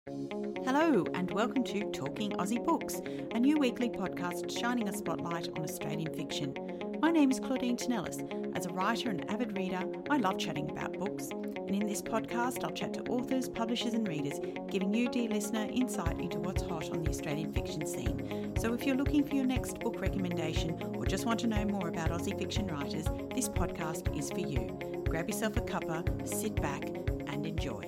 Hello and welcome to Talking Aussie Books, a new weekly podcast shining a spotlight on Australian fiction. My name is Claudine Tinellis. As a writer and avid reader, I love chatting about books. And in this podcast, I'll chat to authors, publishers and readers, giving you, dear listener, insight into what's hot on the Australian fiction scene. So if you're looking for your next book recommendation or just want to know more about Aussie fiction writers, this podcast is for you. Grab yourself a cuppa, sit back and enjoy.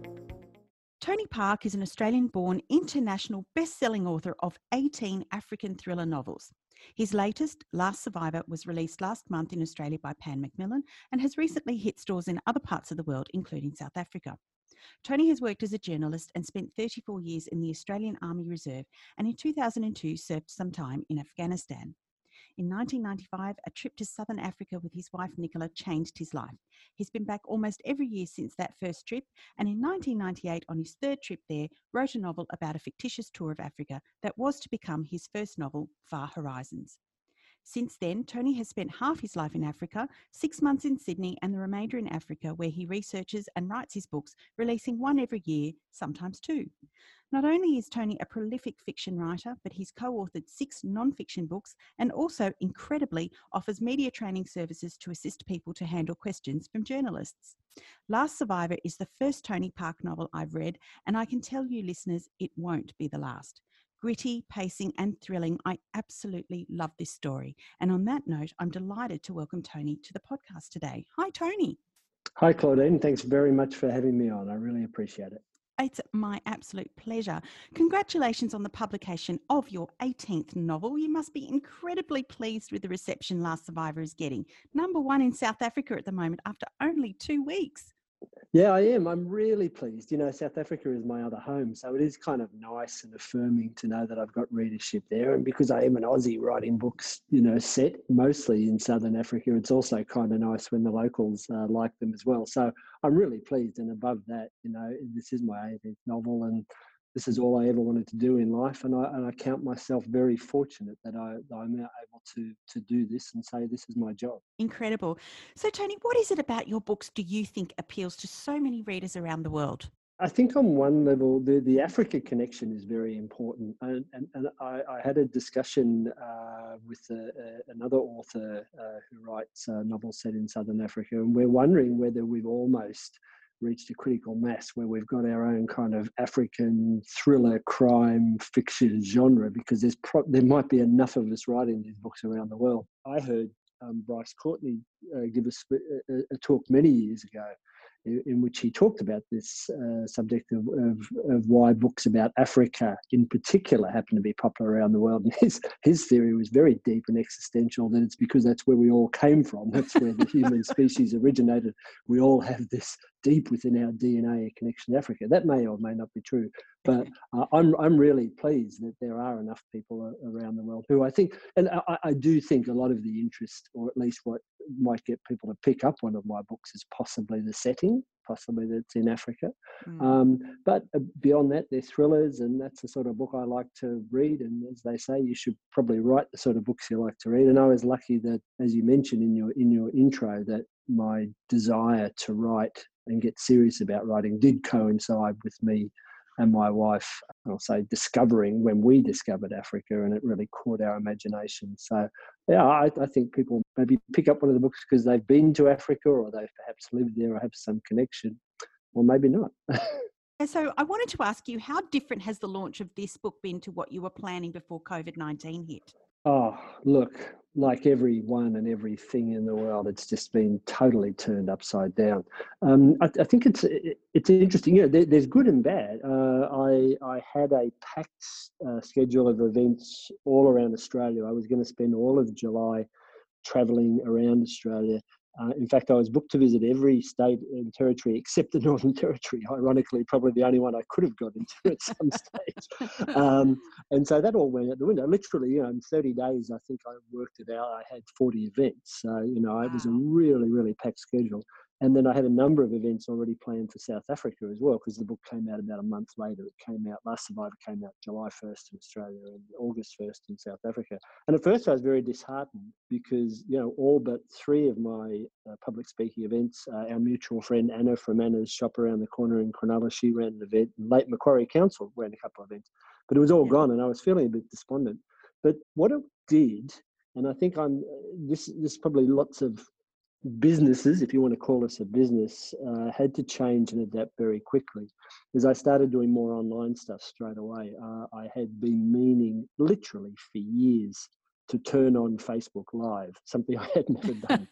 Tony Park is an Australian-born international best-selling author of 18 African thriller novels. His latest, Last Survivor, was released last month in Australia by Pan Macmillan and has recently hit stores in other parts of the world, including South Africa. Tony has worked as a journalist and spent 34 years in the Australian Army Reserve and in 2002 served some time in Afghanistan. In 1995, a trip to southern Africa with his wife Nicola changed his life. He's been back almost every year since that first trip, and in 1998, on his third trip there, wrote a novel about a fictitious tour of Africa that was to become his first novel, Far Horizons. Since then, Tony has spent half his life in Africa, 6 months in Sydney and the remainder in Africa, where he researches and writes his books, releasing one every year, sometimes two. Not only is Tony a prolific fiction writer, but he's co-authored 6 non-fiction books and also, incredibly, offers media training services to assist people to handle questions from journalists. Last Survivor is the first Tony Park novel I've read, and I can tell you, listeners, it won't be the last. Gritty, pacing and thrilling. I absolutely love this story. And on that note, I'm delighted to welcome Tony to the podcast today. Hi, Tony. Hi, Claudine. Thanks very much for having me on. I really appreciate it. It's my absolute pleasure. Congratulations on the publication of your 18th novel. You must be incredibly pleased with the reception Last Survivor is getting. #1 in South Africa at the moment after only 2 weeks. Yeah, I am. I'm really pleased. You know, South Africa is my other home, so it is kind of nice and affirming to know that I've got readership there. And because I am an Aussie writing books, you know, set mostly in Southern Africa, it's also kind of nice when the locals like them as well. So I'm really pleased. And above that, you know, this is my 18th novel, and this is all I ever wanted to do in life. And I count myself very fortunate that I'm now able to do this and say this is my job. Incredible. So, Tony, what is it about your books do you think appeals to so many readers around the world? I think on one level, the Africa connection is very important. And I had a discussion with another author who writes novels set in Southern Africa, and we're wondering whether we've almost reached a critical mass where we've got our own kind of African thriller crime fiction genre, because there might be enough of us writing these books around the world. I heard Bryce Courtney give a talk many years ago in which he talked about this subject of why books about Africa in particular happen to be popular around the world. And his theory was very deep and existential, that it's because that's where we all came from. That's where the human species originated. We all have this deep within our DNA a connection to Africa. That may or may not be true, but I'm really pleased that there are enough people around the world who I think, and I do think a lot of the interest, or at least what might get people to pick up one of my books, is possibly the setting, possibly that it's in Africa. But beyond that, they're thrillers, and that's the sort of book I like to read. And as they say, you should probably write the sort of books you like to read. And I was lucky that, as you mentioned in your intro, that my desire to write and get serious about writing did coincide with me and my wife, I'll say, discovering when we discovered Africa, and it really caught our imagination. So, yeah, I think people maybe pick up one of the books because they've been to Africa, or they've perhaps lived there or have some connection, or maybe not. So I wanted to ask you, how different has the launch of this book been to what you were planning before COVID-19 hit? Oh, look, like everyone and everything in the world, it's just been totally turned upside down. I think it's interesting. You know, there's good and bad. I had a packed schedule of events all around Australia. I was going to spend all of July travelling around Australia. In fact, I was booked to visit every state and territory except the Northern Territory. Ironically, probably the only one I could have got into at some stage. And so that all went out the window. Literally, you know, in 30 days, I think I worked it out. I had 40 events. So, you know, it was a really, really packed schedule. And then I had a number of events already planned for South Africa as well, because the book came out about a month later. It came out, Last Survivor came out July 1st in Australia and August 1st in South Africa. And at first I was very disheartened because, all but 3 of my public speaking events, our mutual friend Anna from Anna's Shop Around the Corner in Cronulla, she ran an event, and Lake Macquarie Council ran a couple of events, but it was all gone and I was feeling a bit despondent. But what it did, and I think this is probably lots of businesses, if you want to call us a business, had to change and adapt very quickly. As I started doing more online stuff straight away, I had been meaning literally for years to turn on Facebook Live, something I had never done.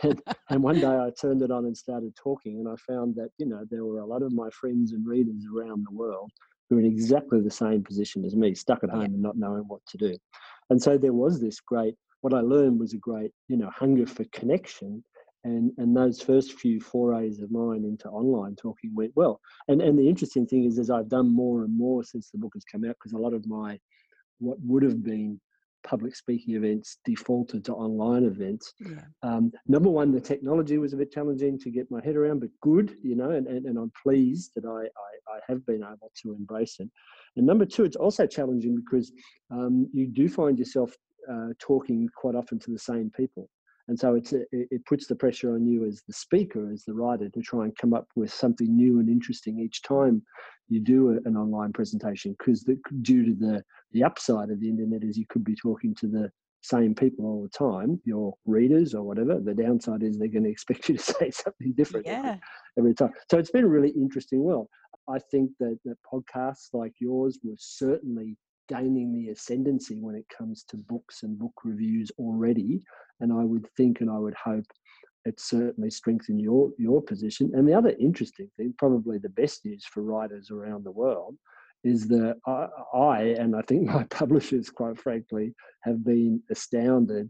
and one day I turned it on and started talking, and I found that, there were a lot of my friends and readers around the world who were in exactly the same position as me, stuck at home and not knowing what to do. And so there was this what I learned was a great, hunger for connection. And those first few forays of mine into online talking went well. And the interesting thing is, as I've done more and more since the book has come out, because a lot of what would have been public speaking events defaulted to online events. Number one, the technology was a bit challenging to get my head around, but good, and I'm pleased that I have been able to embrace it. And number two, it's also challenging because you do find yourself talking quite often to the same people. And so it puts the pressure on you as the speaker, as the writer, to try and come up with something new and interesting each time you do an online presentation, because due to the upside of the internet is you could be talking to the same people all the time, your readers or whatever. The downside is they're going to expect you to say something different every time. So it's been really interesting. Well, I think that podcasts like yours were certainly gaining the ascendancy when it comes to books and book reviews already. And I would think and I would hope it certainly strengthened your position. And the other interesting thing, probably the best news for writers around the world, is that I and I think my publishers, quite frankly, have been astounded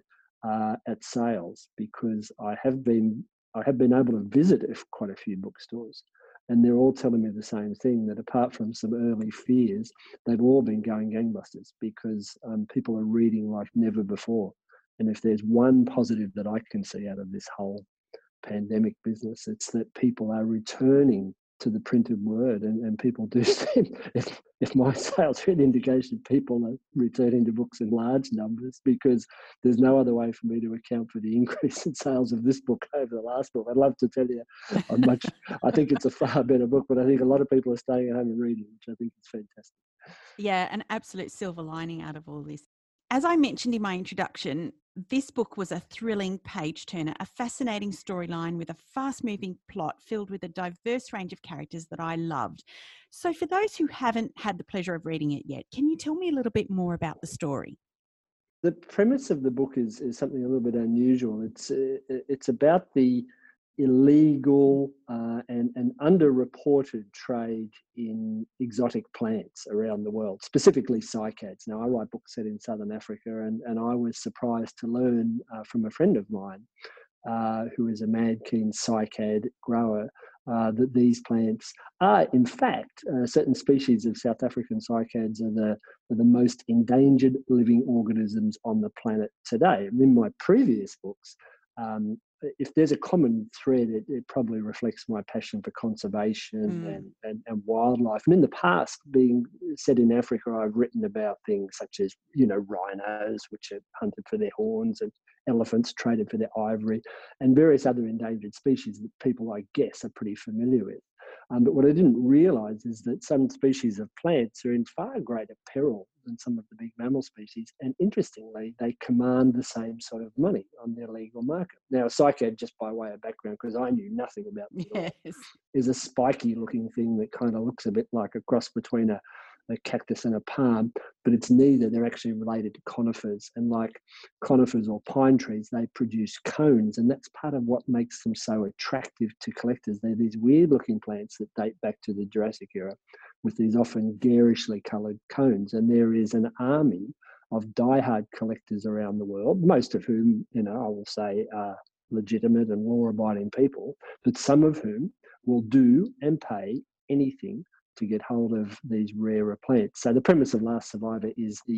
at sales, because I have been able to visit quite a few bookstores. And they're all telling me the same thing, that apart from some early fears, they've all been going gangbusters, because people are reading like never before. And if there's one positive that I can see out of this whole pandemic business, it's that people are returning to the printed word, and people do seem, if my sales are an indication, people are returning to books in large numbers, because there's no other way for me to account for the increase in sales of this book over the last book. I'd love to tell you I think it's a far better book, but I think a lot of people are staying at home and reading, which I think is fantastic. Yeah, an absolute silver lining out of all this. As I mentioned in my introduction, this book was a thrilling page-turner, a fascinating storyline with a fast-moving plot filled with a diverse range of characters that I loved. So for those who haven't had the pleasure of reading it yet, can you tell me a little bit more about the story? The premise of the book is something a little bit unusual. It's about the illegal and underreported trade in exotic plants around the world, specifically cycads. Now, I write books set in Southern Africa, and I was surprised to learn from a friend of mine who is a mad keen cycad grower, that these plants are, in fact, certain species of South African cycads are the most endangered living organisms on the planet today. And in my previous books, if there's a common thread, it probably reflects my passion for conservation and wildlife. And in the past, being set in Africa, I've written about things such as, rhinos, which are hunted for their horns, and elephants traded for their ivory, and various other endangered species that people, I guess, are pretty familiar with. But what I didn't realise is that some species of plants are in far greater peril than some of the big mammal species. And interestingly, they command the same sort of money on the illegal market. Now, a cycad, just by way of background, because I knew nothing about them, is a spiky looking thing that kind of looks a bit like a cross between a cactus and a palm, but it's neither. They're actually related to conifers, and like conifers or pine trees, they produce cones, and that's part of what makes them so attractive to collectors. They're these weird looking plants that date back to the Jurassic era, with these often garishly coloured cones, and there is an army of diehard collectors around the world, most of whom, I will say, are legitimate and law-abiding people, but some of whom will do and pay anything to get hold of these rarer plants. So the premise of Last Survivor is the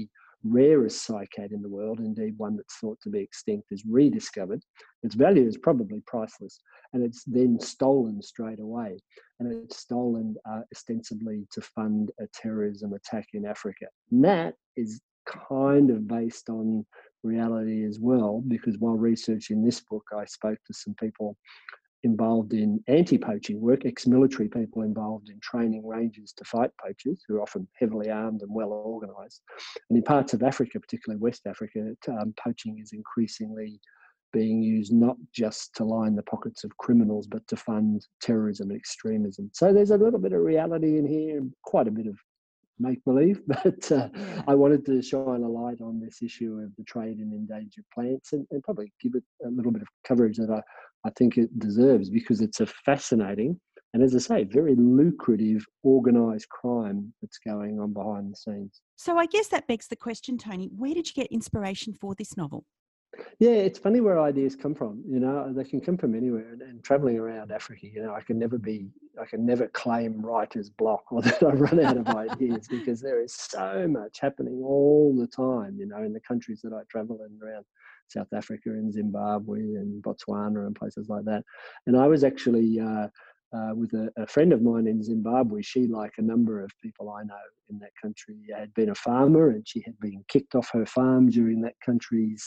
rarest cycad in the world, indeed one that's thought to be extinct, is rediscovered. Its value is probably priceless, and it's then stolen straight away. And it's stolen ostensibly to fund a terrorism attack in Africa. And that is kind of based on reality as well, because while researching this book, I spoke to some people involved in anti-poaching work, ex-military people involved in training rangers to fight poachers, who are often heavily armed and well organised. And in parts of Africa, particularly West Africa, poaching is increasingly being used not just to line the pockets of criminals, but to fund terrorism and extremism. So there's a little bit of reality in here, quite a bit of make-believe, but I wanted to shine a light on this issue of the trade in endangered plants and probably give it a little bit of coverage that I think it deserves, because it's a fascinating and, as I say, very lucrative organised crime that's going on behind the scenes. So I guess that begs the question, Tony, where did you get inspiration for this novel? Yeah, it's funny where ideas come from. They can come from anywhere. And traveling around Africa, I can never claim writer's block or that I run out of ideas, because there is so much happening all the time, in the countries that I travel in, around South Africa and Zimbabwe and Botswana and places like that. And I was actually with a friend of mine in Zimbabwe. She, like a number of people I know in that country, had been a farmer, and she had been kicked off her farm during that country's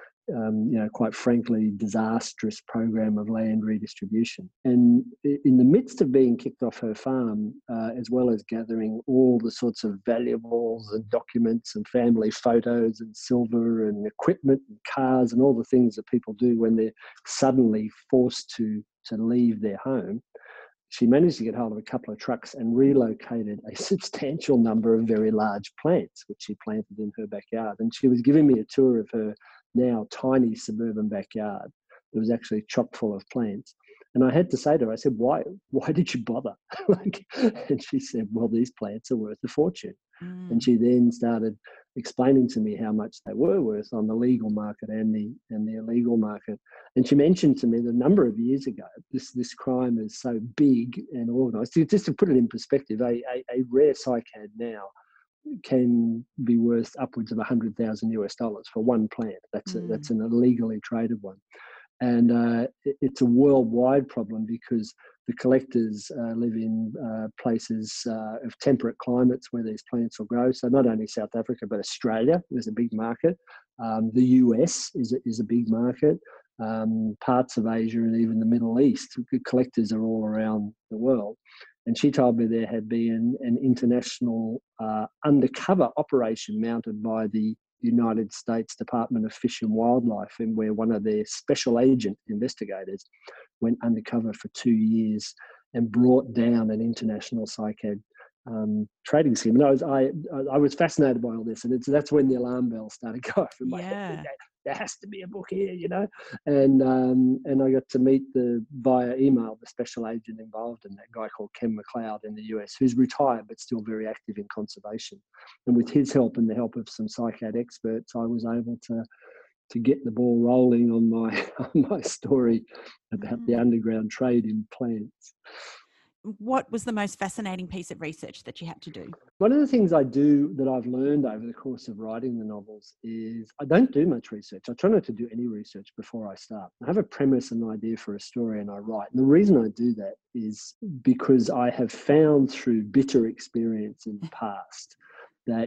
quite frankly, disastrous program of land redistribution. And in the midst of being kicked off her farm, as well as gathering all the sorts of valuables and documents and family photos and silver and equipment and cars and all the things that people do when they're suddenly forced to leave their home, she managed to get hold of a couple of trucks and relocated a substantial number of very large plants, which she planted in her backyard. And she was giving me a tour of her now tiny suburban backyard that was actually chock full of plants. And I had to say to her, I said, why did you bother? And she said, well, these plants are worth a fortune. And she then started explaining to me how much they were worth on the legal market and the illegal market. And she mentioned to me that a number of years ago, this crime is so big and organised. Just to put it in perspective, a rare cycad now can be worth upwards of $100,000 for one plant. That's an illegally traded one. And it's a worldwide problem, because the collectors live in places of temperate climates where these plants will grow. So not only South Africa, but Australia is a big market. The US is a big market. Parts of Asia and even the Middle East. Collectors are all around the world. And she told me there had been an international undercover operation mounted by the United States Department of Fish and Wildlife, and where one of their special agent investigators went undercover for 2 years and brought down an international cycad trading scheme. And I was fascinated by all this, and that's when the alarm bells started going off in my head. There has to be a book here, and I got to meet via email the special agent involved in that, guy called Ken McLeod in the US, who's retired but still very active in conservation. And with his help and the help of some cycad experts, I was able to get the ball rolling on my story about the underground trade in plants. What was the most fascinating piece of research that you had to do? One of the things I do that I've learned over the course of writing the novels is I don't do much research. I try not to do any research before I start. I have a premise and an idea for a story and I write. And the reason I do that is because I have found through bitter experience in the past that,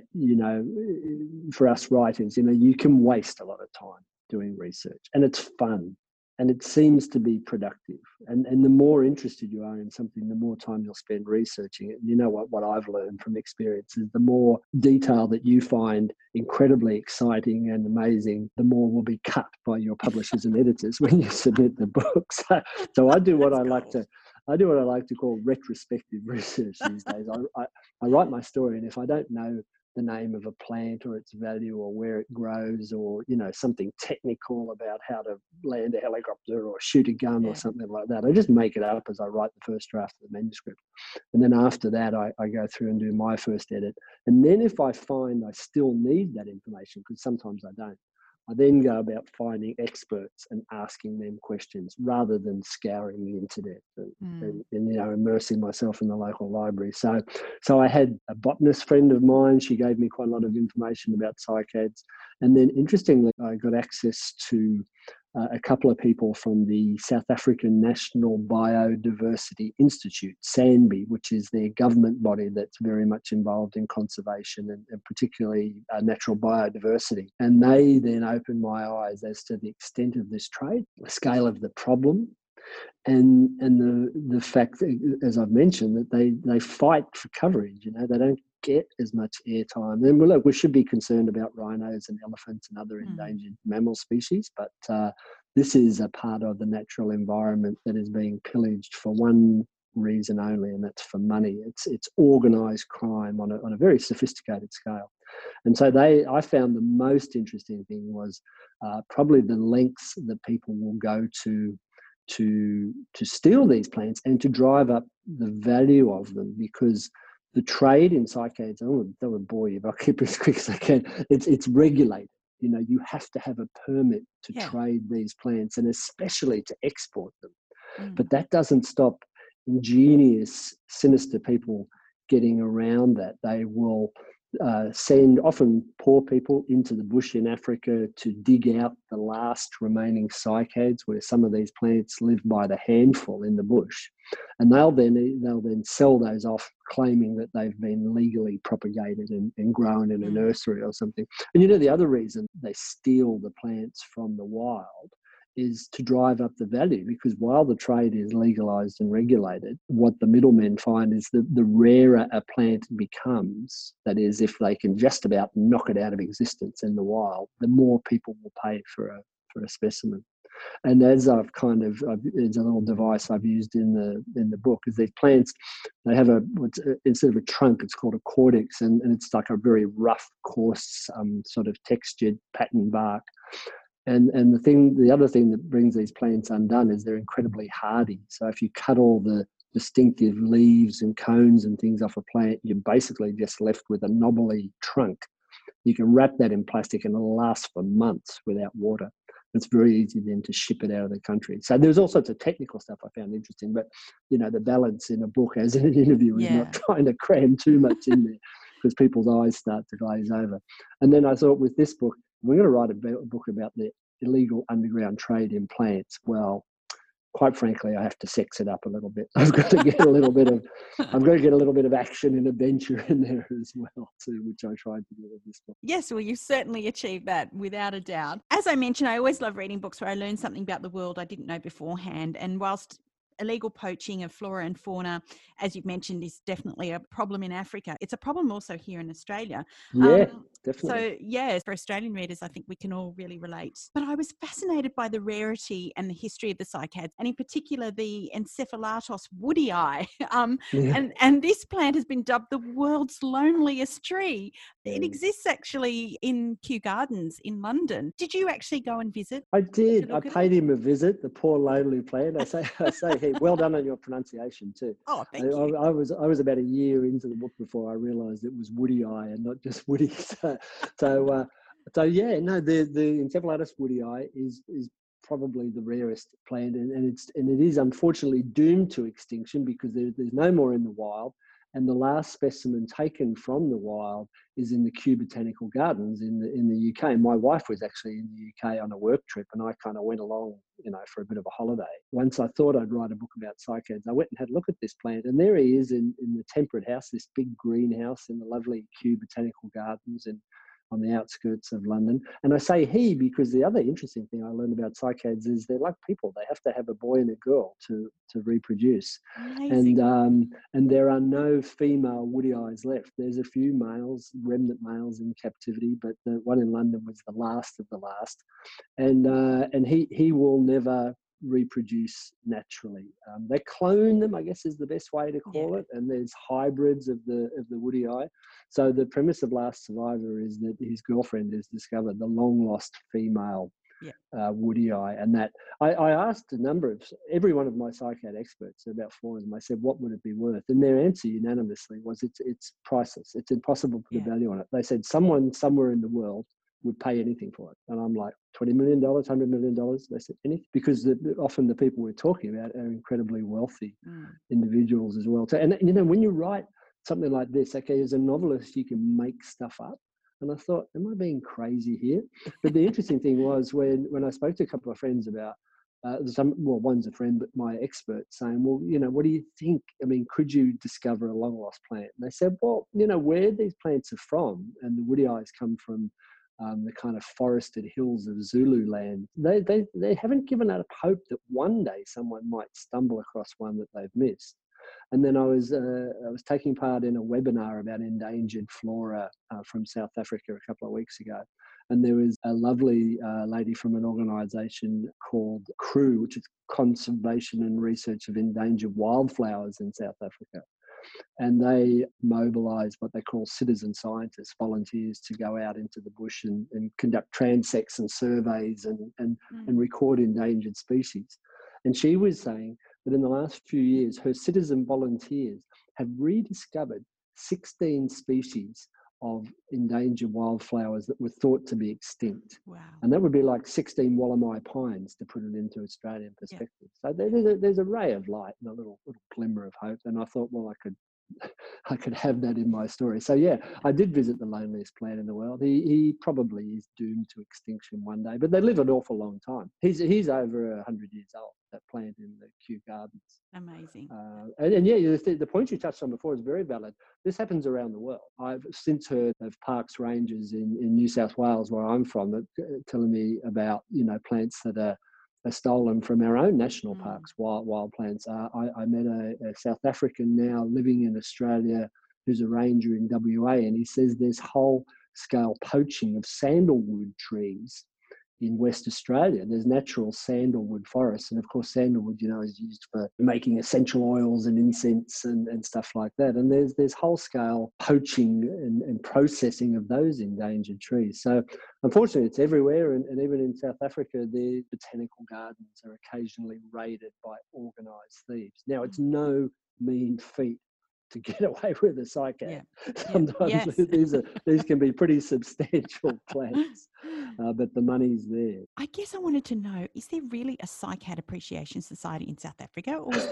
for us writers, you can waste a lot of time doing research, and it's fun. And it seems to be productive. And the more interested you are in something, the more time you'll spend researching it. And you know what I've learned from experience is the more detail that you find incredibly exciting and amazing, the more will be cut by your publishers and editors when you submit the books. So I do what I like to call retrospective research these days. I write my story, and if I don't know the name of a plant or its value or where it grows, or something technical about how to land a helicopter or shoot a gun or something like that, I just make it up as I write the first draft of the manuscript. And then after that I go through and do my first edit. And then if I find I still need that information, because sometimes I don't, I then go about finding experts and asking them questions rather than scouring the internet and immersing myself in the local library. So I had a botanist friend of mine. She gave me quite a lot of information about cycads. And then interestingly, I got access to a couple of people from the South African National Biodiversity Institute, SANBI, which is their government body that's very much involved in conservation and particularly natural biodiversity. And they then opened my eyes as to the extent of this trade, the scale of the problem, and the fact that, as I've mentioned, that they fight for coverage. They don't get as much airtime. And look, we should be concerned about rhinos and elephants and other endangered mammal species, but this is a part of the natural environment that is being pillaged for one reason only, and that's for money. It's organised crime on a very sophisticated scale. And so I found the most interesting thing was probably the lengths that people will go to steal these plants and to drive up the value of them, because the trade in cycads, that would bore you, but I'll keep it as quick as I can. It's regulated. You have to have a permit to trade these plants, and especially to export them. But that doesn't stop ingenious, sinister people getting around that. They will send often poor people into the bush in Africa to dig out the last remaining cycads, where some of these plants live by the handful in the bush, and they'll then sell those off, claiming that they've been legally propagated and grown in a nursery or something. And the other reason they steal the plants from the wild is to drive up the value, because while the trade is legalized and regulated, what the middlemen find is that the rarer a plant becomes, that is, if they can just about knock it out of existence in the wild, the more people will pay for a specimen. And as I've it's a little device I've used in the book, is these plants, they have instead of a trunk, it's called a cortex, and it's like a very rough, coarse, sort of textured pattern bark. And the other thing that brings these plants undone is they're incredibly hardy. So if you cut all the distinctive leaves and cones and things off a plant, you're basically just left with a knobbly trunk. You can wrap that in plastic and it'll last for months without water. It's very easy then to ship it out of the country. So there's all sorts of technical stuff I found interesting, but the balance in a book as in an interview is not trying to cram too much in there, because people's eyes start to glaze over. And then I thought, with this book, we're going to write a book about the illegal underground trade in plants. Well, quite frankly, I have to sex it up a little bit. I've got to get a little bit of action and adventure in there as well, too, which I tried to do with this book. Yes, well, you've certainly achieved that without a doubt. As I mentioned, I always love reading books where I learn something about the world I didn't know beforehand. And whilst illegal poaching of flora and fauna, as you've mentioned, is definitely a problem in Africa, it's a problem also here in Australia. Yeah, definitely. So, yes, for Australian readers, I think we can all really relate. But I was fascinated by the rarity and the history of the cycads, and in particular the Encephalatos woodii. And this plant has been dubbed the world's loneliest tree. It exists actually in Kew Gardens in London. Did you actually go and visit? I did. I paid him a visit, the poor lonely plant. I say, hey, well done on your pronunciation too. Oh, thank you. I was about a year into the book before I realised it was woodii and not just woody. So yeah, no, the Encephalatus woodii is probably the rarest plant, and it is unfortunately doomed to extinction because there's no more in the wild. And the last specimen taken from the wild is in the Kew Botanical Gardens in the UK. My wife was actually in the UK on a work trip, and I kind of went along, for a bit of a holiday. Once I thought I'd write a book about cycads, I went and had a look at this plant, and there he is in the Temperate House, this big greenhouse in the lovely Kew Botanical Gardens on the outskirts of London. And I say he because the other interesting thing I learned about cycads is they're like people. They have to have a boy and a girl to reproduce. Amazing. And there are no female woodii left. There's a few males, remnant males in captivity, but the one in London was the last of the last. And he will never reproduce naturally. They clone them, I guess is the best way to call it, and there's hybrids of the woodii. So the premise of Last Survivor is that his girlfriend has discovered the long lost female woodii, and that I asked every one of my cycad experts, about 4 of them, I said, what would it be worth? And their answer unanimously was it's priceless. It's impossible to put a value on it. They said someone somewhere in the world would pay anything for it. And I'm like, $20 million, $100 million? They said, anything. Because often the people we're talking about are incredibly wealthy individuals as well. So, and when you write something like this, okay, as a novelist, you can make stuff up. And I thought, am I being crazy here? But the interesting thing was when I spoke to a couple of friends about, one's a friend, but my expert saying, well, what do you think? I mean, could you discover a long lost plant? And they said, well, where these plants are from, and the woody eyes come from the kind of forested hills of Zululand. They haven't given up hope that one day someone might stumble across one that they've missed. And then I was taking part in a webinar about endangered flora from South Africa a couple of weeks ago. And there was a lovely lady from an organisation called CREW, which is Conservation and Research of Endangered Wildflowers in South Africa. And they mobilise what they call citizen scientists, volunteers, to go out into the bush and conduct transects and surveys and record endangered species. And she was saying that in the last few years, her citizen volunteers have rediscovered 16 species of endangered wildflowers that were thought to be extinct. Wow. And that would be like 16 Wallamai pines, to put it into Australian perspective. So there's a ray of light and a little glimmer of hope. And I thought, well, I could have that in my story. So yeah, I did visit the loneliest plant in the world. He probably is doomed to extinction one day, but they live an awful long time. He's over 100 years old, that plant in the Kew Gardens. Amazing. And yeah, the point you touched on before is very valid. This happens around the world. I've since heard of parks rangers in New South Wales, where I'm from, that telling me about plants that are stolen from our own national parks, wild plants. I met a South African now living in Australia who's a ranger in WA, and he says there's whole-scale poaching of sandalwood trees in West Australia. There's natural sandalwood forests, and of course sandalwood, is used for making essential oils and incense and stuff like that. And there's whole-scale poaching and processing of those endangered trees. So unfortunately, it's everywhere, and even in South Africa, the botanical gardens are occasionally raided by organised thieves. Now, it's no mean feat to get away with a cycad. Sometimes these can be pretty substantial plants, but the money's there. I guess I wanted to know, is there really a Cycad Appreciation Society in South Africa,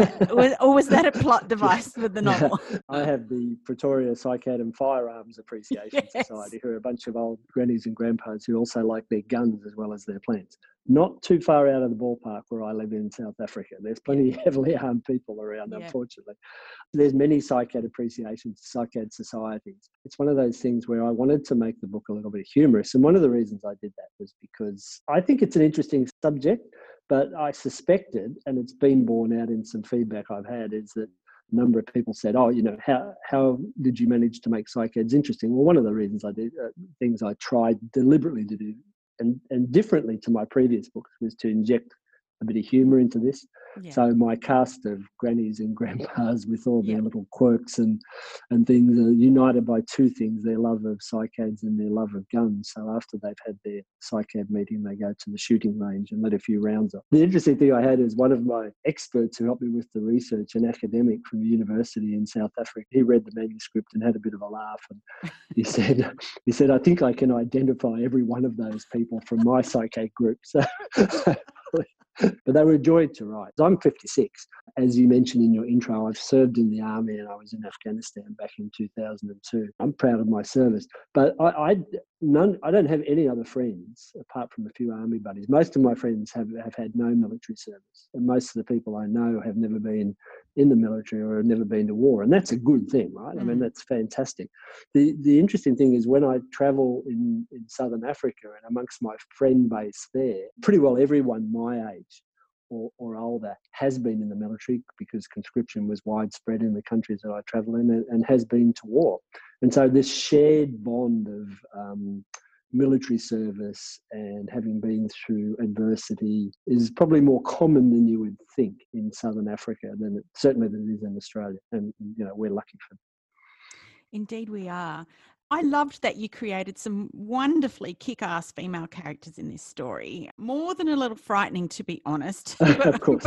or was that a plot device for the novel? I have the Pretoria Cycad and Firearms Appreciation Society, who are a bunch of old grannies and grandpas who also like their guns as well as their plants. Not too far out of the ballpark where I live in South Africa. There's plenty of heavily armed people around, unfortunately. There's many Cycad appreciations, Cycad societies. It's one of those things where I wanted to make the book a little bit humorous. And one of the reasons I did that was because I think it's an interesting subject, but I suspected, and it's been borne out in some feedback I've had, is that a number of people said, how did you manage to make Cycads interesting? Well, one of the reasons I did, things I tried deliberately to do, and differently to my previous books, was to inject a bit of humour into this. Yeah. So my cast of grannies and grandpas with all their little quirks and things are united by two things: their love of cycads and their love of guns. So after they've had their cycad meeting, they go to the shooting range and let a few rounds off. The interesting thing I had is one of my experts who helped me with the research, an academic from a university in South Africa. He read the manuscript and had a bit of a laugh, and he said, I think I can identify every one of those people from my cycad group. So but they were a joy to write. I'm 56. As you mentioned in your intro, I've served in the army, and I was in Afghanistan back in 2002. I'm proud of my service, but I don't have any other friends apart from a few army buddies. Most of my friends have had no military service, and most of the people I know have never been in the military or have never been to war, and that's a good thing, right? I mean, that's fantastic. The interesting thing is when I travel in Southern Africa and amongst my friend base there, pretty well everyone my age or older has been in the military, because conscription was widespread in the countries that I travel in, and has been to war. And so this shared bond of military service and having been through adversity is probably more common than you would think in Southern Africa certainly than it is in Australia. And, we're lucky for that. Indeed we are. I loved that you created some wonderfully kick-ass female characters in this story. More than a little frightening, to be honest. Of course.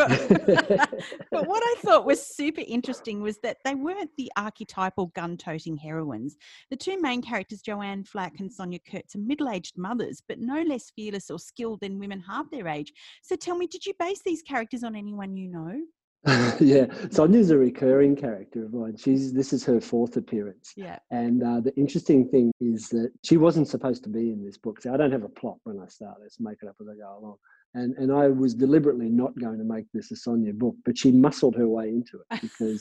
But what I thought was super interesting was that they weren't the archetypal gun-toting heroines. The two main characters, Joanne Flack and Sonia Kurtz, are middle-aged mothers, but no less fearless or skilled than women half their age. So tell me, did you base these characters on anyone you know? Yeah, Sonia's a recurring character of mine. This is her fourth appearance. Yeah. And the interesting thing is that she wasn't supposed to be in this book. So I don't have a plot when I start. Let's make it up as I go along. And I was deliberately not going to make this a Sonia book, but she muscled her way into it because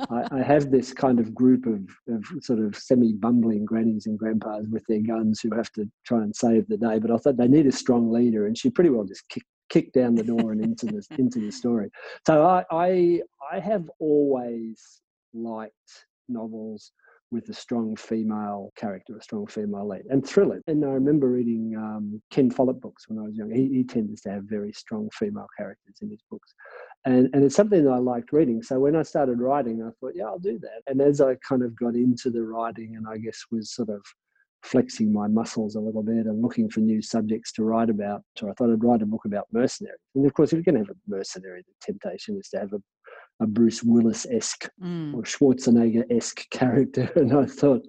I have this kind of group of sort of semi-bumbling grannies and grandpas with their guns who have to try and save the day. But I thought they need a strong leader, and she pretty well just kicked down the door and into the story. So I have always liked novels with a strong female character, a strong female lead, and thrillers. And I remember reading Ken Follett books when I was young. He tends to have very strong female characters in his books. And it's something that I liked reading. So when I started writing, I thought, yeah, I'll do that. And as I kind of got into the writing and I guess was sort of flexing my muscles a little bit and looking for new subjects to write about, so I thought I'd write a book about mercenaries. And of course, if you're going to have a mercenary, the temptation is to have a Bruce Willis-esque or Schwarzenegger-esque character. And I thought,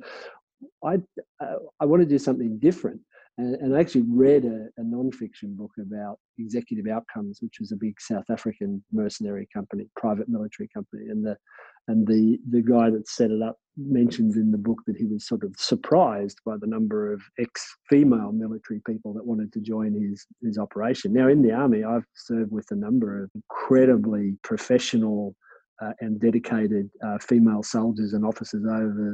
I want to do something different. And I actually read a non-fiction book about Executive Outcomes, which was a big South African mercenary company, private military company. And the guy that set it up mentions in the book that he was sort of surprised by the number of ex-female military people that wanted to join his operation. Now, in the Army, I've served with a number of incredibly professional and dedicated female soldiers and officers over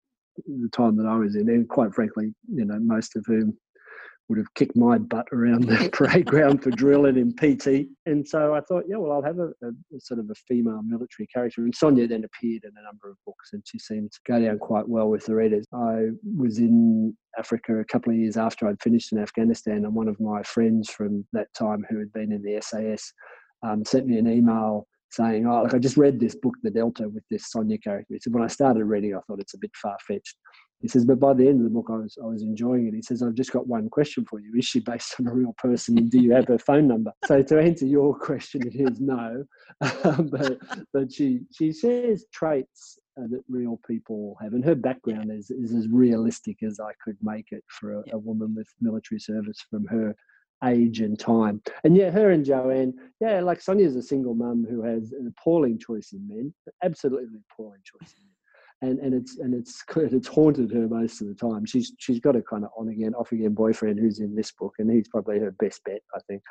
the time that I was in, and quite frankly, most of whom would have kicked my butt around the parade ground for drilling in PT. And so I thought, yeah, well, I'll have a sort of a female military character. And Sonia then appeared in a number of books, and she seemed to go down quite well with the readers. I was in Africa a couple of years after I'd finished in Afghanistan, and one of my friends from that time who had been in the SAS sent me an email saying, oh, look, I just read this book, The Delta, with this Sonia character. He said, when I started reading, I thought it's a bit far-fetched. He says, but by the end of the book, I was enjoying it. He says, I've just got one question for you. Is she based on a real person? And do you have her phone number? So to answer your question, it is no. But she shares traits that real people have. And her background is as realistic as I could make it for a woman with military service from her age and time. And yeah, her and Joanne, like Sonia's a single mum who has an appalling choice in men, absolutely appalling choice in men. And it's haunted her most of the time. She's got a kind of on again, off again boyfriend who's in this book, and he's probably her best bet, I think.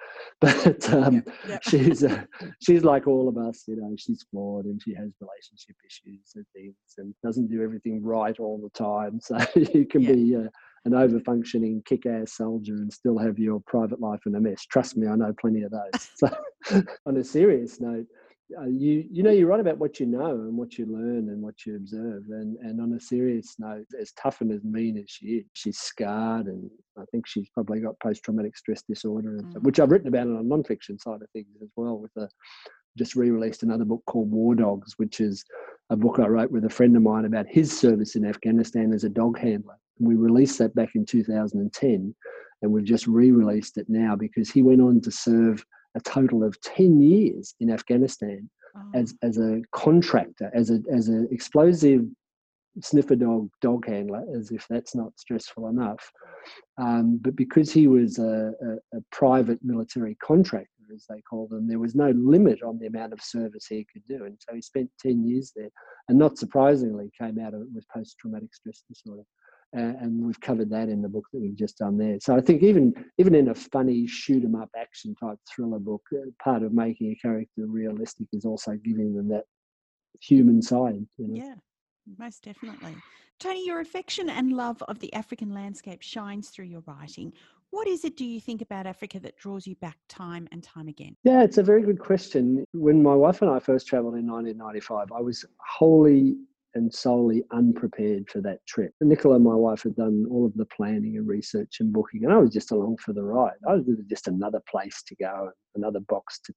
But she's like all of us, she's flawed and she has relationship issues and things, and doesn't do everything right all the time. So you can be an over-functioning kick-ass soldier and still have your private life in a mess. Trust me, I know plenty of those. So on a serious note, you write about what you know and what you learn and what you observe, and on a serious note, as tough and as mean as she is, she's scarred, and I think she's probably got post-traumatic stress disorder, which I've written about on a non-fiction side of things as well, with just re-released another book called War Dogs, which is a book I wrote with a friend of mine about his service in Afghanistan as a dog handler. And we released that back in 2010, and we've just re-released it now because he went on to serve a total of 10 years in Afghanistan as a contractor, as an explosive sniffer dog handler, as if that's not stressful enough. But because he was a private military contractor, as they call them, there was no limit on the amount of service he could do. And so he spent 10 years there, and not surprisingly came out of it with post-traumatic stress disorder. And we've covered that in the book that we've just done there. So I think even in a funny shoot-'em-up action type thriller book, part of making a character realistic is also giving them that human side. Yeah, most definitely. Tony, your affection and love of the African landscape shines through your writing. What is it, do you think, about Africa that draws you back time and time again? Yeah, it's a very good question. When my wife and I first travelled in 1995, I was wholly and solely unprepared for that trip. Nicola, my wife, had done all of the planning and research and booking, and I was just along for the ride. I was just another place to go, another box to tick.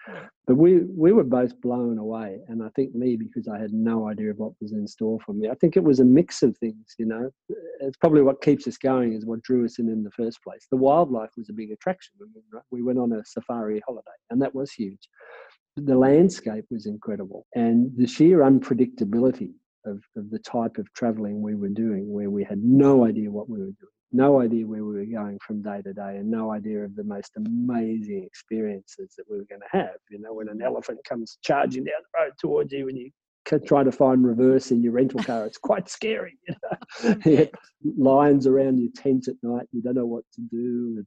Yeah. But we were both blown away. And I think me, because I had no idea of what was in store for me, I think it was a mix of things, you know. It's probably what keeps us going, is what drew us in the first place. The wildlife was a big attraction. I mean, right? We went on a safari holiday, and that was huge. The landscape was incredible, and the sheer unpredictability of the type of traveling we were doing, where we had no idea what we were doing, no idea where we were going from day to day, and no idea of the most amazing experiences that we were going to have. You know, when an elephant comes charging down the road towards you and you try to find reverse in your rental car, it's quite scary. You know? You get lions around your tent at night, you don't know what to do.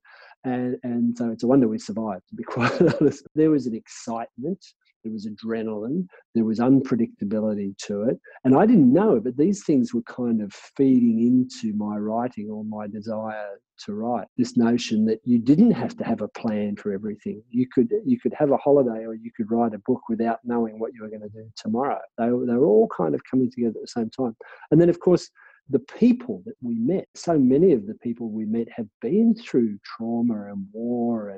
And so it's a wonder we survived, to be quite honest. There was an excitement, there was adrenaline, there was unpredictability to it. And I didn't know it, but these things were kind of feeding into my writing, or my desire to write. This notion that you didn't have to have a plan for everything. You could have a holiday, or you could write a book without knowing what you were going to do tomorrow. They were all kind of coming together at the same time. And then, of course, the people that we met, so many of the people we met have been through trauma and war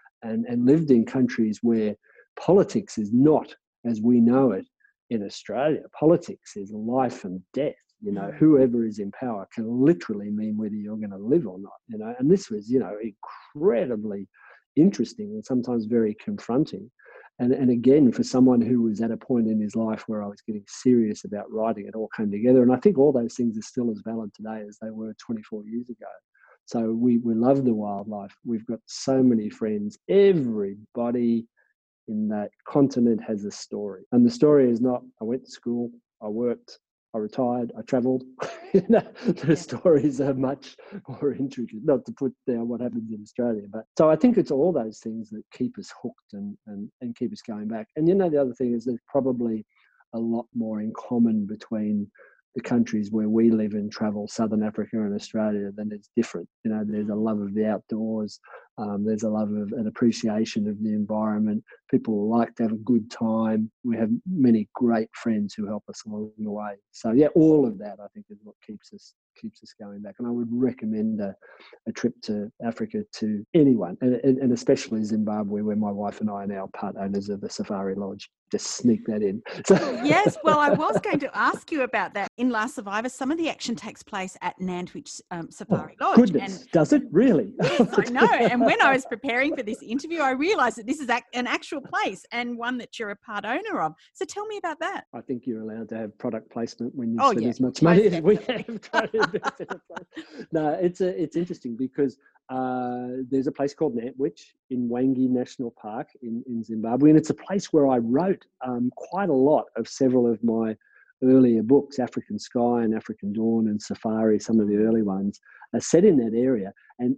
and lived in countries where politics is not as we know it in Australia. Politics is life and death. You know, whoever is in power can literally mean whether you're going to live or not, you know. And this was, you know, incredibly interesting and sometimes very confronting. And again, for someone who was at a point in his life where I was getting serious about writing, it all came together. And I think all those things are still as valid today as they were 24 years ago. So we love the wildlife. We've got so many friends. Everybody in that continent has a story. And the story is not, I went to school, I worked, I retired, I travelled. You know, the stories are much more intricate, not to put down what happens in Australia. But so I think it's all those things that keep us hooked and keep us going back. And, you know, the other thing is there's probably a lot more in common between the countries where we live and travel, Southern Africa and Australia, than it's different. You know, there's a love of the outdoors. There's a love of an appreciation of the environment. People like to have a good time. We have many great friends who help us along the way. So yeah, all of that I think is what keeps us going back. And I would recommend a trip to Africa to anyone, and especially Zimbabwe, where my wife and I are now part owners of the Safari Lodge. Just sneak that in. Yes, well, I was going to ask you about that. In Last Survivor, some of the action takes place at Nantwich Safari Lodge. Goodness, and does it really? Yes, I know. And when I was preparing for this interview, I realised that this is an actual place and one that you're a part owner of. So tell me about that. I think you're allowed to have product placement when you spend as much money as we have trying to invest in a place. No, it's interesting because there's a place called Nantwich in Wangi National Park in Zimbabwe, and it's a place where I wrote quite a lot of several of my earlier books. African Sky and African Dawn and Safari, some of the early ones, are set in that area. And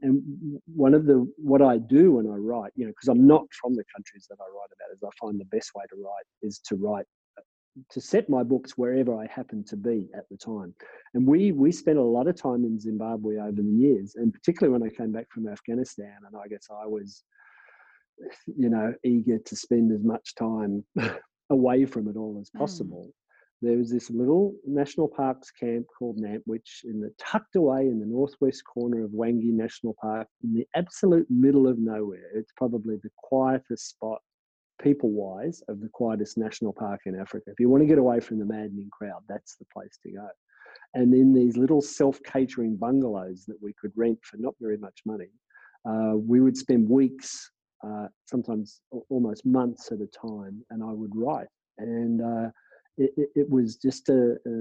what I do when I write, you know, because I'm not from the countries that I write about, is I find the best way to write is to set my books wherever I happen to be at the time. And we spent a lot of time in Zimbabwe over the years, and particularly when I came back from Afghanistan, and I guess I was, you know, eager to spend as much time away from it all as possible. There was this little national parks camp called Nantwich, tucked away in the northwest corner of Wangi National Park, in the absolute middle of nowhere. It's probably the quietest spot, people-wise, of the quietest national park in Africa. If you want to get away from the maddening crowd, that's the place to go. And in these little self-catering bungalows that we could rent for not very much money, we would spend weeks, sometimes almost months at a time, and I would write. And it was just,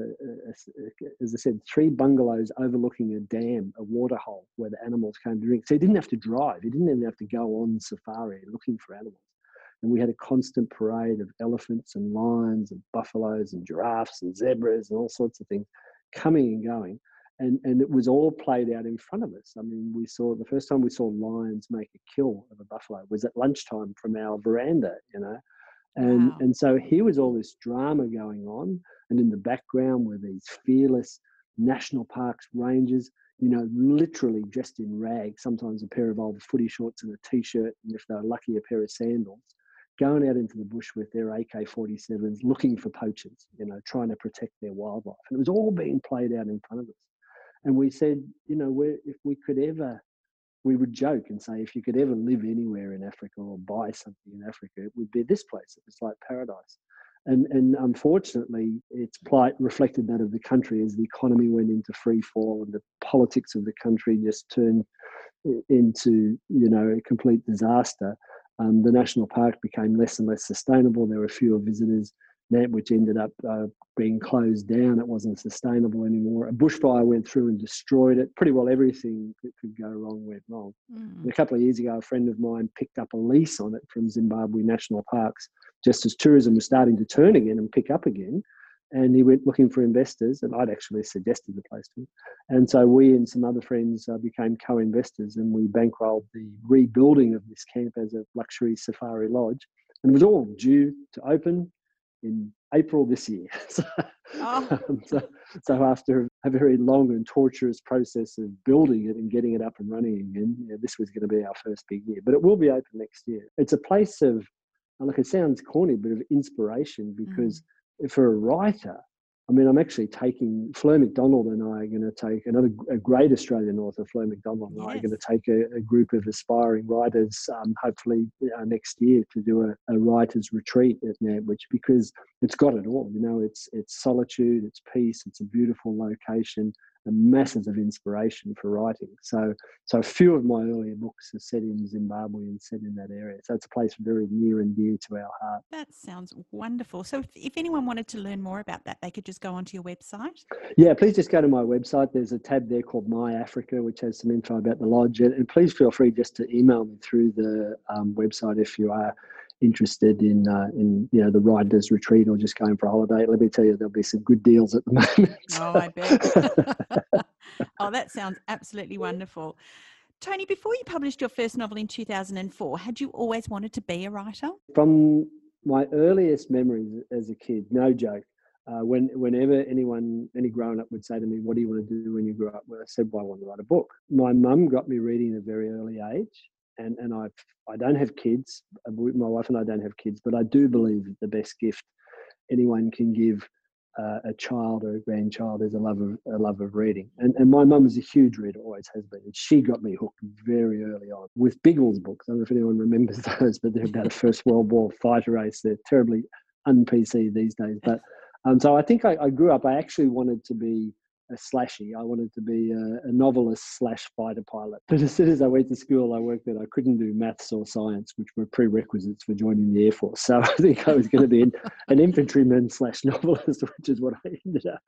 as I said, 3 bungalows overlooking a dam, a water hole where the animals came to drink. So you didn't have to drive. You didn't even have to go on safari looking for animals. And we had a constant parade of elephants and lions and buffaloes and giraffes and zebras and all sorts of things coming and going. And it was all played out in front of us. I mean, the first time we saw lions make a kill of a buffalo was at lunchtime from our veranda, you know. And so here was all this drama going on. And in the background were these fearless national parks rangers, you know, literally dressed in rags, sometimes a pair of old footy shorts and a T-shirt, and if they were lucky, a pair of sandals, going out into the bush with their AK-47s, looking for poachers, you know, trying to protect their wildlife. And it was all being played out in front of us. And we said, you know, if we could ever we would joke and say, if you could ever live anywhere in Africa or buy something in Africa, it would be this place. It was like paradise. And unfortunately, its plight reflected that of the country as the economy went into free fall and the politics of the country just turned into, a complete disaster. The national park became less and less sustainable. There were fewer visitors, which ended up being closed down. It wasn't sustainable anymore. A bushfire went through and destroyed it. Pretty well everything that could go wrong went wrong. A couple of years ago, a friend of mine picked up a lease on it from Zimbabwe National Parks, just as tourism was starting to turn again and pick up again. And he went looking for investors, and I'd actually suggested the place to him. And so we and some other friends became co-investors, and we bankrolled the rebuilding of this camp as a luxury safari lodge. And it was all due to open in April this year. So after a very long and torturous process of building it and getting it up and running again, this was going to be our first big year. But it will be open next year. It's a place of, it sounds corny, but of inspiration, because for a writer, I'm actually taking Fleur McDonald, and I are going to take a great Australian author, Fleur McDonald, and I are going to take a group of aspiring writers, hopefully next year, to do a writer's retreat at Nantwich, because it's got it all. It's solitude, it's peace, it's a beautiful location, and masses of inspiration for writing. So a few of my earlier books are set in Zimbabwe and set in that area. So it's a place very near and dear to our heart. That sounds wonderful. So if anyone wanted to learn more about that, they could just go onto your website? Yeah, please just go to my website. There's a tab there called My Africa, which has some info about the lodge. And please feel free just to email me through the website if you are interested in the writer's retreat or just going for a holiday. Let me tell you, there'll be some good deals at the moment. Oh, I bet. Oh, that sounds absolutely wonderful. Tony, before you published your first novel in 2004, had you always wanted to be a writer? From my earliest memories as a kid, no joke, whenever any grown-up would say to me, what do you want to do when you grow up? Well, I said, well, I want to write a book. My mum got me reading at a very early age. And I don't have kids. My wife and I don't have kids, but I do believe that the best gift anyone can give a child or a grandchild is a love of reading. And my mum is a huge reader, always has been. And she got me hooked very early on with Biggles books. I don't know if anyone remembers those, but they're about a First World War fighter race. They're terribly un-PC these days. But so I think I grew up, I actually wanted to be a slashy. I wanted to be a novelist / fighter pilot. But as soon as I went to school, I worked that I couldn't do maths or science, which were prerequisites for joining the Air Force. So I think I was going to be an infantryman / novelist, which is what I ended up.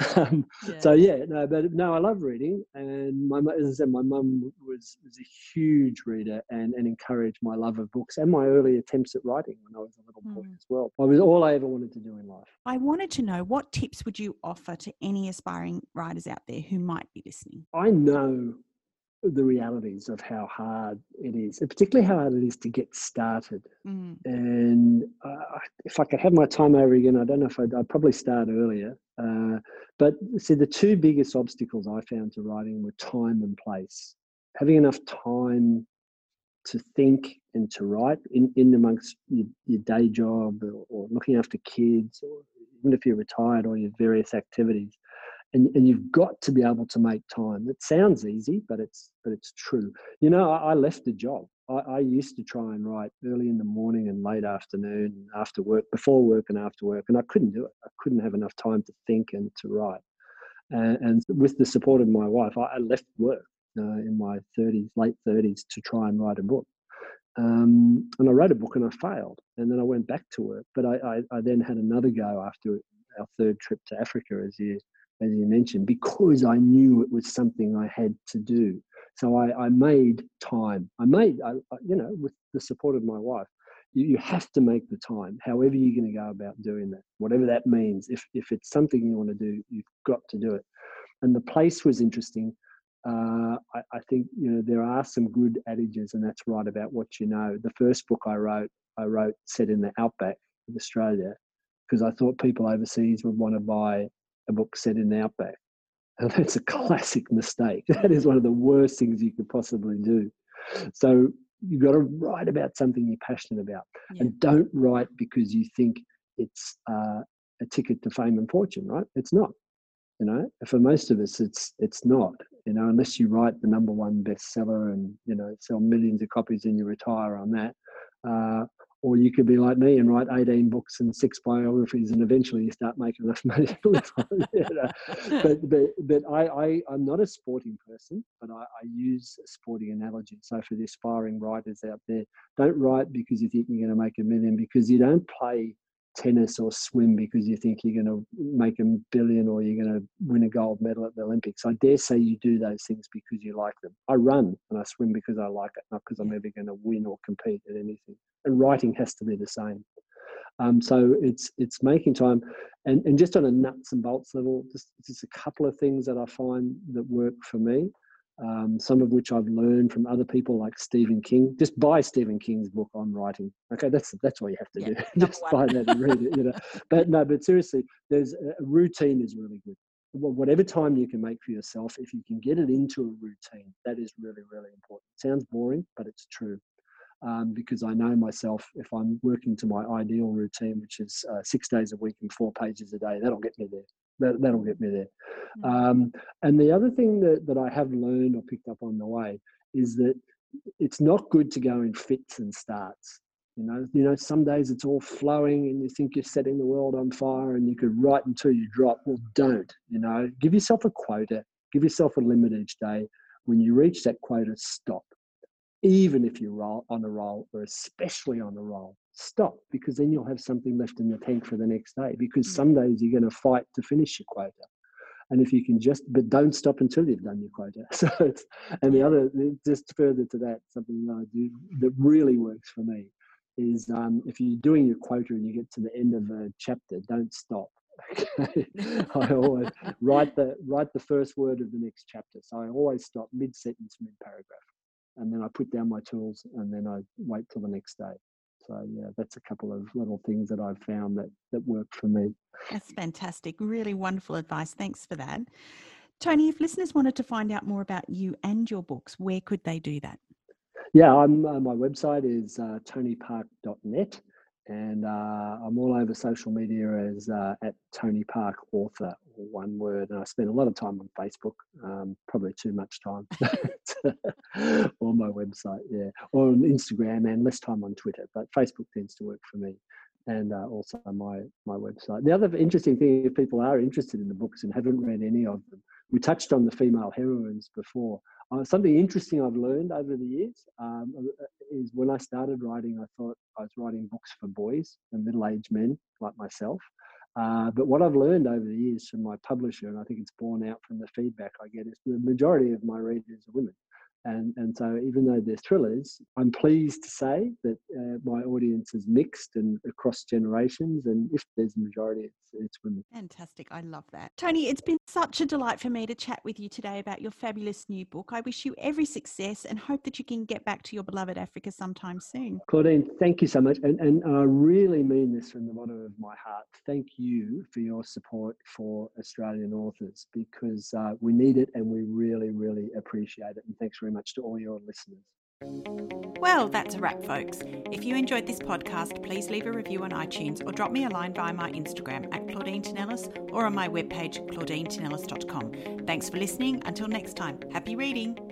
I love reading. And as I said, my mum was a huge reader and encouraged my love of books and my early attempts at writing when I was a little boy as well. It was all I ever wanted to do in life. I wanted to know, what tips would you offer to any aspiring writers out there who might be listening? I know the realities of how hard it is, and particularly how hard it is to get started. And if I could have my time over again, I don't know if I'd probably start earlier. But see, the two biggest obstacles I found to writing were time and place. Having enough time to think and to write in amongst your day job or looking after kids, or even if you're retired, or your various activities. And you've got to be able to make time. It sounds easy, but it's true. I left a job. I used to try and write early in the morning and late afternoon, after work, before work and after work, and I couldn't do it. I couldn't have enough time to think and to write. And with the support of my wife, I left work in my late 30s, to try and write a book. And I wrote a book and I failed. And then I went back to work. But I then had another go after our third trip to Africa, as you mentioned, because I knew it was something I had to do. So I made time. With the support of my wife, you have to make the time, however you're going to go about doing that, whatever that means. If it's something you want to do, you've got to do it. And the place was interesting. I think, there are some good adages, and that's right about what you know. The first book I wrote set in the outback of Australia, because I thought people overseas would want to buy a book set in the outback. And that's a classic mistake. That is one of the worst things you could possibly do. So you've got to write about something you're passionate about. Yeah. And don't write because you think it's a ticket to fame and fortune, right? It's not. For most of us, it's not. you know, unless you write the #1 bestseller and, you know, sell millions of copies and you retire on that. Or you could be like me and write 18 books and 6 biographies, and eventually you start making enough money to live on. You know? But I'm not a sporting person, but I use a sporting analogy. So for the aspiring writers out there, don't write because you think you're going to make $1 million, because you don't play tennis or swim because you think you're going to make $1 billion or you're going to win a gold medal at the Olympics. I dare say you do those things because you like them. I run and I swim because I like it, not because I'm ever going to win or compete at anything. And writing has to be the same. So it's making time, and just on a nuts and bolts level, just a couple of things that I find that work for me. Some of which I've learned from other people like Stephen King. Just buy Stephen King's book on writing. Okay, that's all you have to do. Just buy that and read it. You know, but seriously, there's a routine is really good. Whatever time you can make for yourself, if you can get it into a routine, that is really, really important. It sounds boring, but it's true. Because I know myself, if I'm working to my ideal routine, which is 6 days a week and 4 pages a day, that'll get me there. That'll get me there. And the other thing that I have learned or picked up on the way is that it's not good to go in fits and starts. You know, some days it's all flowing and you think you're setting the world on fire and you could write until you drop. Well, don't. You know, give yourself a quota, give yourself a limit each day. When you reach that quota, stop. Even if you're on a roll, or especially on a roll, stop, because then you'll have something left in the tank for the next day, because some days you're going to fight to finish your quota. And if you can but don't stop until you've done your quota. So the other, just further to that, something that I do that really works for me is if you're doing your quota and you get to the end of a chapter, don't stop. Okay. I always write the first word of the next chapter. So I always stop mid-sentence, mid-paragraph. And then I put down my tools and then I wait till the next day. So yeah, that's a couple of little things that I've found that work for me. That's fantastic. Really wonderful advice. Thanks for that. Tony, if listeners wanted to find out more about you and your books, where could they do that? Yeah, my website is tonypark.net, and I'm all over social media as at Tony Park Author, one word. And I spend a lot of time on Facebook, probably too much time, or my website, or on Instagram, and less time on Twitter. But Facebook tends to work for me, and also my website. The other interesting thing, if people are interested in the books and haven't read any of them, we touched on the female heroines before. Something interesting I've learned over the years is when I started writing, I thought I was writing books for boys and middle-aged men like myself. But what I've learned over the years from my publisher, and I think it's borne out from the feedback I get, is the majority of my readers are women. And so even though they're thrillers, I'm pleased to say that my audience is mixed and across generations. And if there's a majority, it's women. Fantastic. I love that. Tony, it's been such a delight for me to chat with you today about your fabulous new book. I wish you every success and hope that you can get back to your beloved Africa sometime soon. Claudine, thank you so much. And I really mean this from the bottom of my heart. Thank you for your support for Australian authors, because we need it and we really, really appreciate it. And thanks very much to all your listeners. Well, that's a wrap, folks. If you enjoyed this podcast, please leave a review on iTunes or drop me a line via my Instagram at Claudine Tinellis or on my webpage, claudinetинellis.com. Thanks for listening. Until next time, happy reading.